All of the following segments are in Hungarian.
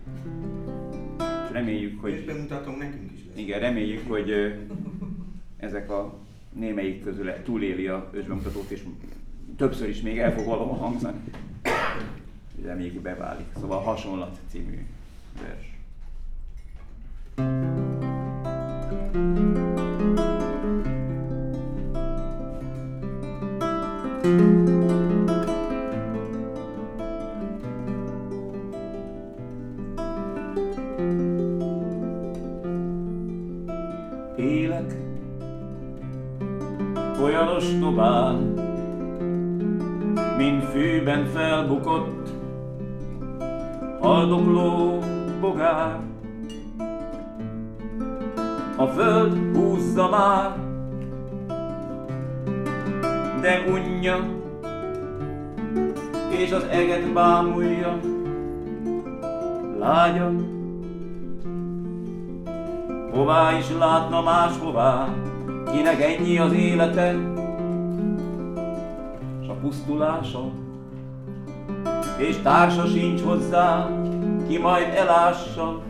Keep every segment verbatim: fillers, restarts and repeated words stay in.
És reméljük, hogy... És bemutatom, nekünk is lesz. Igen, reméljük, hogy ö, ezek a némelyik közül túléli a ősbemutatót, és többször is még el fog valóban hangzani. Reméljük, hogy beválik. Szóval a Hasonlat című vers. Élek olyan ostobán, mint fűben felbukott haldokló bogár. A föld húzza már, de unja, és az eget bámulja lágyan. Hová is látna máshová, kinek ennyi az élete, s a pusztulása, és társa sincs hozzá, ki majd elássa,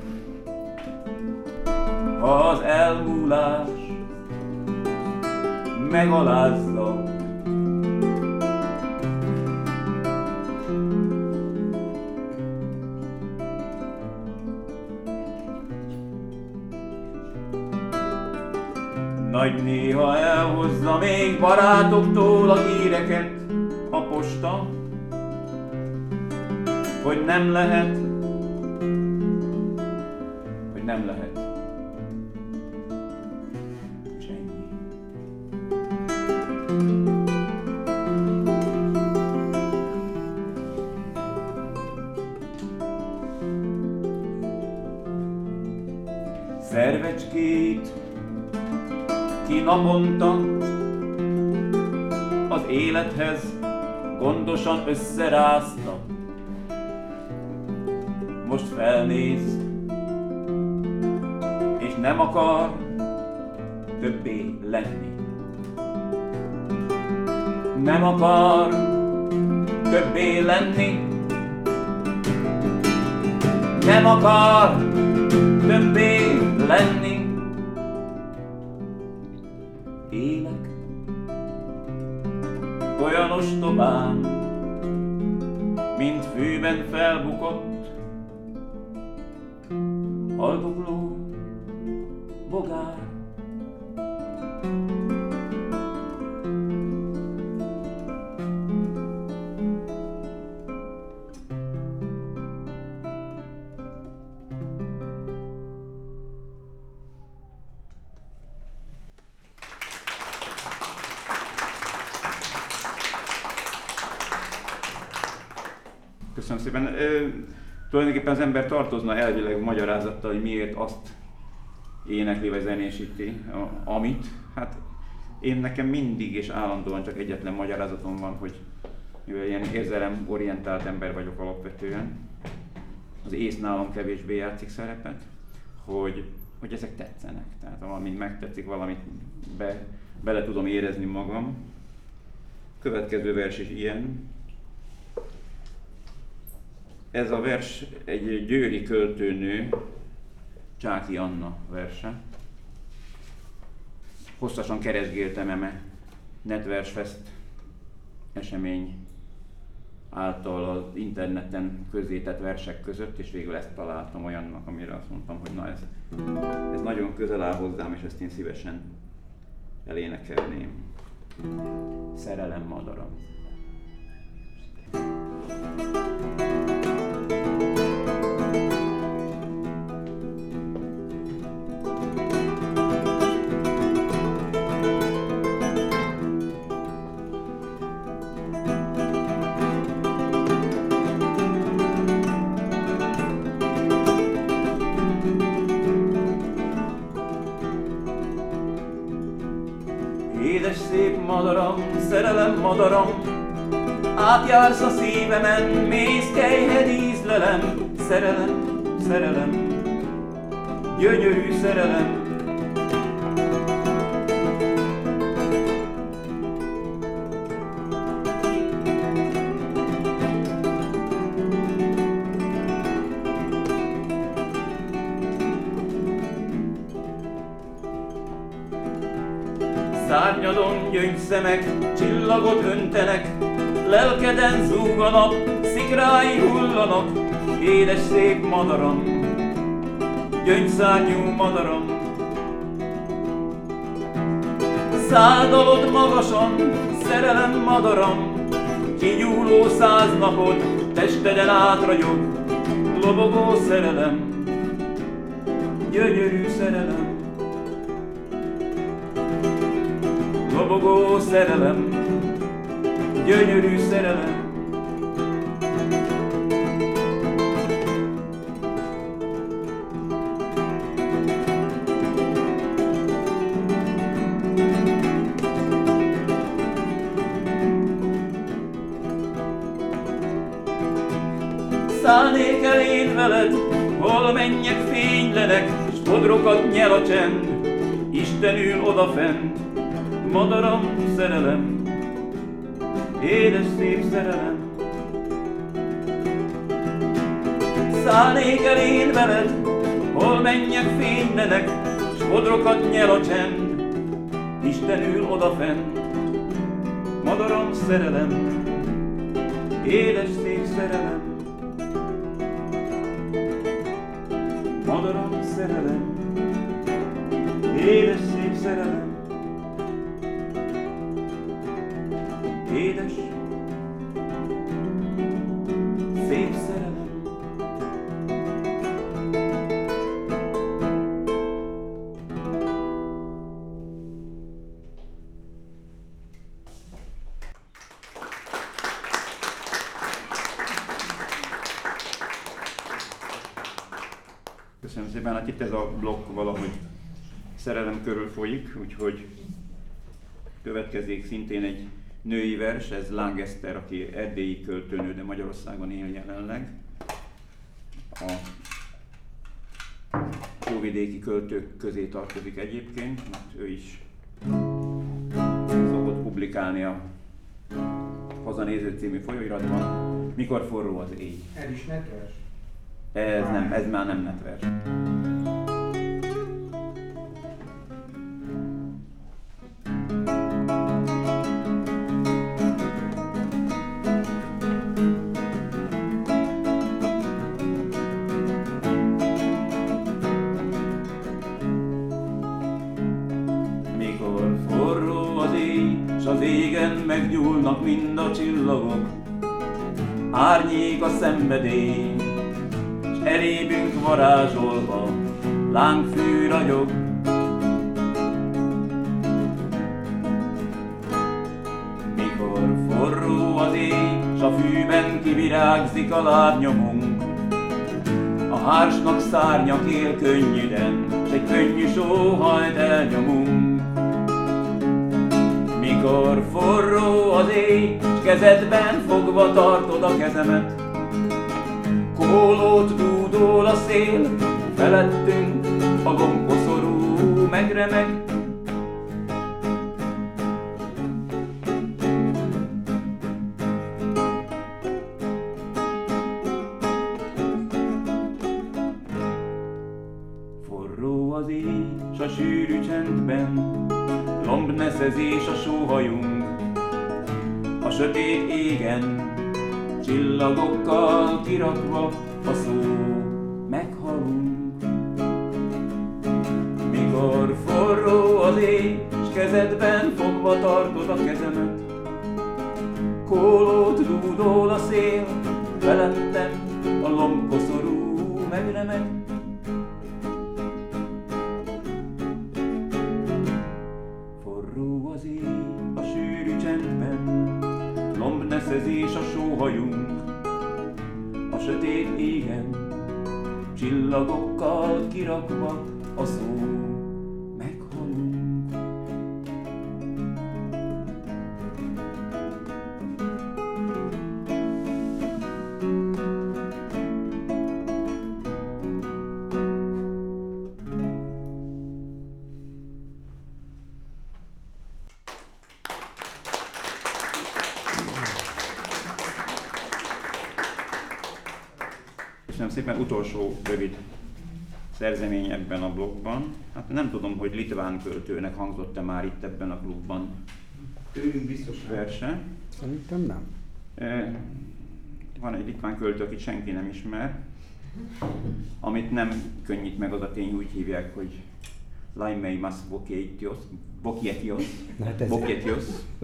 ha az elmúlás megalázza. Nagy néha elhozza még barátoktól a híreket a posta, hogy nem lehet, hogy nem lehet. És ennyi. Szervecskét ki naponta az élethez gondosan összerázta, most felnéz, és nem akar többé lenni. Nem akar többé lenni. Nem akar többé lenni. Élek olyan ostobán, mint fűben felbukott haldokló bogár. Köszönöm szépen. Ö, tulajdonképpen az ember tartozna elvileg magyarázattal, hogy miért azt énekli vagy zenésíti, amit. Hát én nekem mindig és állandóan csak egyetlen magyarázatom van, hogy mivel ilyen érzelemorientált ember vagyok alapvetően, az ész nálam kevésbé játszik szerepet, hogy, hogy ezek tetszenek. Tehát valamint megtetszik, valamit be, bele tudom érezni magam. Következő vers is ilyen. Ez a vers egy győri költőnő, Csáky Anna verse. Hosszasan keresgéltem eme Netversfest esemény által az interneten közzétett versek között, és végül ezt találtam olyannak, amire azt mondtam, hogy na ez, ez nagyon közel áll hozzám, és ezt én szívesen elénekelném. Szerelem madaram. Édes szép madaram, szerelem madaram, átjársz a szívemen, mész kejhed ízlelem. Szerelem, szerelem, gyönyörű szerelem. Szárnyadon gyöngyszemek csillagot öntenek, lelkeden zúg a nap, szikrái hullanak, édes szép madaram, gyöngyszárnyú madaram. Száldalod magasan, szerelem madaram, kinyúló száz napod, testeden átragyog, lobogó szerelem, gyönyörű szerelem. Lobogó szerelem, gyönyörű szerelem. Szállnék el én veled, hol mennyek fénylenek, s bodrokat nyel a csend, Isten ül odafent, madaram, szerelem, édes szép szerelem. Szállnék el én veled, hol mennyek fénylenek, s bodrokat nyel a csend, Isten ül odafent, madaram, szerelem, édes szép szerelem. Madaram, szerelem, édes szép szerelem. Édes, szép szerelem. Köszönöm szépen, hát itt ez a blokk valahogy szerelem körül folyik, úgyhogy következik szintén egy női vers, ez Láng Eszter, aki erdélyi költőnő, de Magyarországon él jelenleg. A óvidéki költők közé tartozik egyébként, mert ő is szokott publikálni a Hazanéző című folyóiratban. Mikor forró az éj. Ez is netvers? Ez nem, ez már nem netvers. Mikor forró az éj, s az égen meggyúlnak mind a csillagok, árnyék a szenvedély, s elébünk varázsolva lángfű ragyog. Mikor forró az éj, s a fűben kivirágzik a lábnyomunk, a hársnak szárnya kél könnyűden, s egy könnyű sóhajt elnyomunk. Mikor forró az éj, s kezedben fogva tartod a kezemet, kólót dúdol a szél, felettünk a lombkoszorú megremeg. Forró az éj, s a sűrű csendben lombneszezés a sóhajunk, a sötét égen csillagokkal kirakva a szó meghalunk. Mikor forró az éj, s kezedben fogva tartod a kezemet, kólót dúdol a szél, felettem a lombkoszorú megremeg. Forró az éj, a sűrű csendben lombneszezés a sóhajunk, a sötét égen csillagokkal kirakva a szó meghalunk. Köszönöm szépen, utolsó rövid szerzemény ebben a blogban. Hát nem tudom, hogy litván költőnek hangzott-e már itt ebben a klubban. Tőlünk biztos verse. Szerintem nem. Van egy litván költő, akit senki nem ismer, amit nem könnyít meg az a tény, úgy hívják, hogy Laimeimas Bokietios, Bokietios, Bokietios.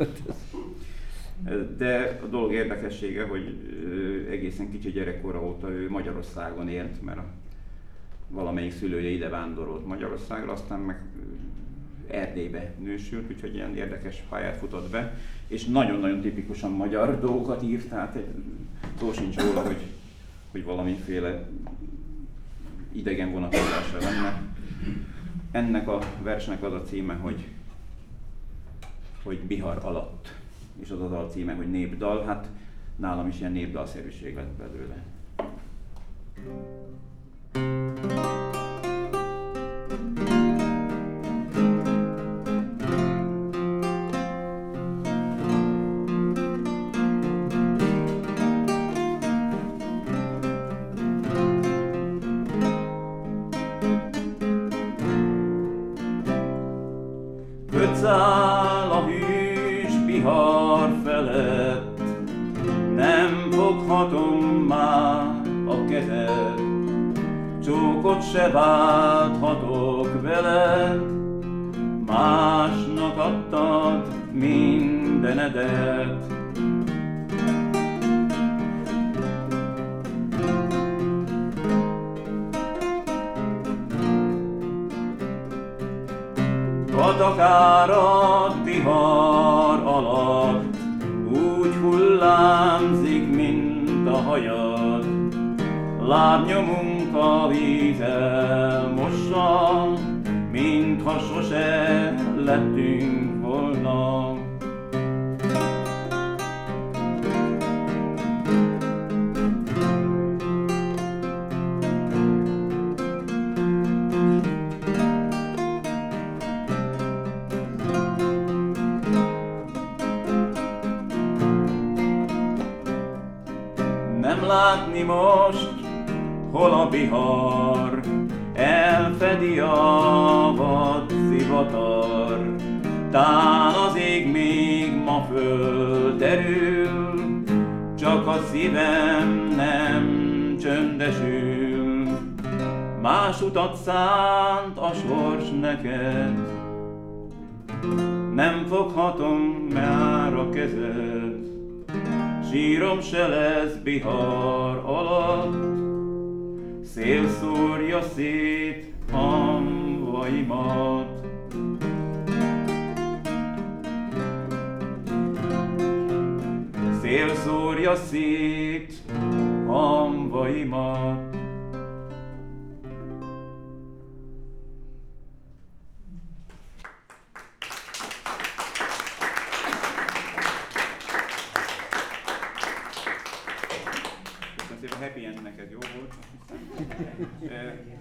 De a dolog érdekessége, hogy egészen kicsi gyerekkora óta ő Magyarországon élt, mert a valamelyik szülője ide vándorolt Magyarországra, aztán meg Erdélybe nősült, úgyhogy ilyen érdekes pályát futott be, és nagyon-nagyon tipikusan magyar dolgokat írt, tehát egy, szó sincs róla, hogy, hogy valamiféle idegen vonatkozása lenne. Ennek a versnek az a címe, hogy, hogy Bihar alatt, és az az a címe, hogy Népdal, hát nálam is ilyen népdalszerűség lett belőle. Kötszáll a hűs Bihar felett, nem foghatom már a kezed, csókot se válthatok veled, másnak adtad mindenedet. Patakárad Bihar alatt, úgy hullámzik, mint a hajad. Lábnyomunk a vízzel mossa, mintha sose lettünk volna. Nem látni most, hol a Bihar, elfedi a vad zivatar. Tán az ég még ma földerül, csak a szívem nem csöndesül. Más utat szánt a sors neked, nem foghatom már a kezed. Sírom se lesz Bihar alatt, szél szórja szét hamvaimat. Szél szórja szét hamvaimat. Happy end neked jó volt.